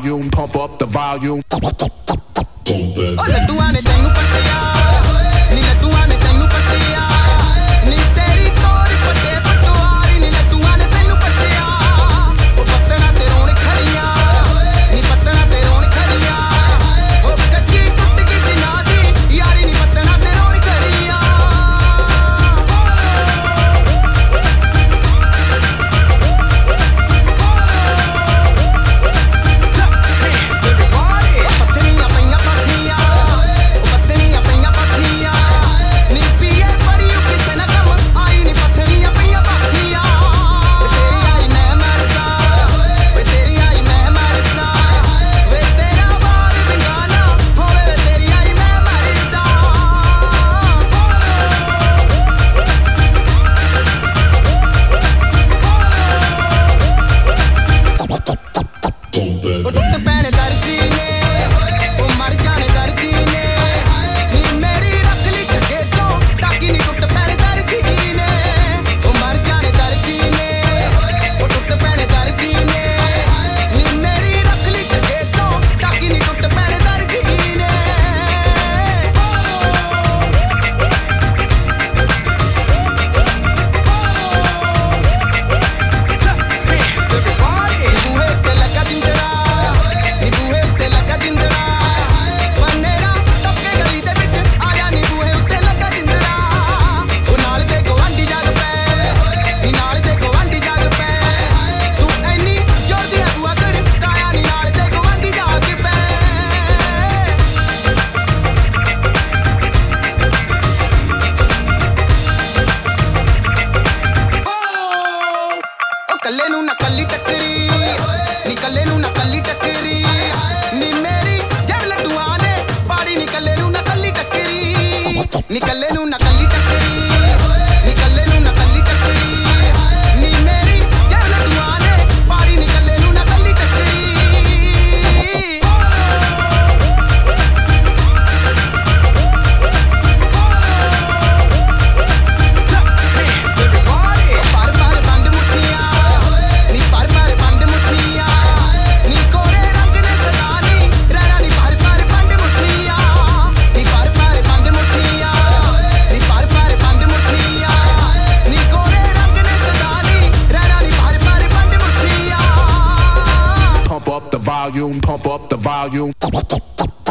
volume, pump up the volume. Oh, ਲੱਡੂਆਂ ਨੇ ਤੈਨੂੰ ਪੱਟਿਆ ਨੀ ਲੱਡੂਆਂ ਨੇ ਤੈਨੂੰ ਪੱਟਿਆ ਨੀ ਤੇਰੀ ਤੋਰ ਪੱਟੇ ਪਟਵਾਰੀ ਨੀ ਲੱਡੂਆਂ ਨੇ ਤੈਨੂੰ ਪੱਟਿਆ ਉਹ ਪੱਤਣਾ ਤੇ ਰੋਣ ਖੜੀਆਂ ਨੀ ਪੱਤਣਾ ਤੇ ਰੋਣ ਖੜੀਆਂ ਉਹ ਕੱਚੀ ਟੁੱਟ ਗਈ ਜਿਨਾ ਦੀ ਯਾਰੀ ਨੀ ਪੱਤਣਾ ਤੇ ਰੋਣ ਖੜੀਆਂ ਪੱਤਣੀਆਂ ਪਈਆਂ ਪਾਥੀਆਂ ਉਹ ਪੱਤਣੀਆਂ ਪਈਆਂ ਪਾਥੀਆਂ ਨੀ ਪੀਏ ਬੜੀ ਉਹ ਕਿਸੇ ਨਾ ਕੰਮ ਆਈ ਨੀ ਪੱਤਣੀਆਂ ਪਈਆਂ ਪਾਥੀਆਂ ਤੇਰੀ ਆਈ ਮੈਂ ਮਰ ਜਾ ਵੇ ਤੇਰੀ ਆਈ ਮੈਂ ਮਰ ਜਾ ਵੇ ਤੇਰਾ ਬਾਲ ਬਿੰਗਾਨਾ ਹੋਵੇ ਵੇ ਤੇਰੀ ਆਈ ਮੈਂ ਮਰ ਜਾ ਉਹ ਟੁੱਟ ਪੈਣੇ ਦਰਜੀ ਨੇ ਉਹ ਮਰ ਜਾਣੇ ਦਰਜੀ ਨੇ ਨੀ ਮੇਰੀ ਰੱਖ ਲਈ ਝੱਗੇ ਚੋਂ ਟਾਕੀ ਨੀ ਟੁੱਟ ਪੈਣੇ ਦਰਜੀ ਨੇ ਉਹ ਮਰ ਜਾਣੇ ਦਰਜੀ ਨੇ ਉਹ ਟੁੱਟ ਪੈਣੇ ਦਰਜੀ ਨੇ ਨੀ ਮੇਰੀ ਰੱਖ ਲਈ ਝੱਗੇ ਚੋਂ ਟਾਕੀ ਨੀ ਟੁੱਟ ਪੈਣੇ ਦਰਜੀ ਨੇ ਬੂਹੇ ਉੱਤੇ ਲੱਗਾ ਜਿੰਦਰਾ ਨੀ ਬੂਹੇ ਉੱਤੇ ਲੱਗਾ ਜਿੰਦਰਾ ਬਨੇਰਾ ਟੱਪਕੇ ਗਲੀ ਦੇ ਵਿੱਚ ਆਇਆ ਨੀ ਬੂਹੇ ਉੱਤੇ ਲੱਗਾ ਜਿੰਦਰਾ ਉਹ ਨਾਲ ਦੇ ਗਵਾਂਢੀ ਜਾਗ ਪਏ ਨੀ ਨਾਲ ਦੇ ਗਵਾਂਢੀ ਜਾਗ ਪਏ ਤੂੰ ਐਨੀ ਜ਼ੋਰ ਦੀ ਬੂਆ ਗੜਕਾਇਆ ਨੀ ਨਾਲ ਦੇ ਗਵਾਂਢੀ ਜਾਗ ਪਏ ਉਹ ਕੱਲੇ ਨੂੰ ਨਾ ਕੱਲੀ ਟੱਕਰੀ ਨੀ ਕੱਲੇ ਨੂੰ ਨਾ ਕੱਲੀ ਟੱਕਰੀ ਨੀ ਮੇਰੀ ਜਬ ਲੱਡੂਆਂ ਨੇ ਪਾੜੀ ਨੀ ਕੱਲੇ ਨੂੰ ਨਾ ਕੱਲੀ ਟੱਕਰੀ ਨੀ ਕੱਲੇ ਨੂੰ ਨਾ ਕੱਲੀ ਟੱਕਰੀ ਨੀ ਕੱਲੇ ਨੂੰ ਨਾ ਕੱਲੀ ਟੱਕਰੀ ਨੀ ਮੇਰੀ ਜਬ ਲੱਡੂਆਂ ਨੇ ਪਾੜੀ ਨੀ ਕੱਲੇ ਨੂੰ ਨਾ ਕੱਲੀ ਟੱਕਰੀ ਪਰ ਪਰ ਬੰਦ ਮੁੱਠੀਆਂ ਨੀ ਪਰ ਪਰ ਬੰਦ ਮੁੱਠੀਆਂ ਨੀ ਕੋਰੇ ਰੰਗ ਨੇ ਸਦਾ ਨੀ ਰਹਿਣਾ ਨੀ ਪਰ ਪਰ ਬੰਦ ਮੁੱਠੀਆਂ ਨੀ ਪਰ ਪਰ ਬੰਦ ਮੁੱਠੀਆਂ ਨੀ ਪਰ ਪਰ ਬੰਦ ਮੁੱਠੀਆਂ ਨੀ ਕੋਰੇ ਰੰਗ ਨੇ ਸਦਾ ਨੀ ਰਹਿਣਾ ਨੀ ਪਰ ਪਰ ਬੰਦ ਮੁੱਠੀਆਂ Pump up the volume, pump up the volume.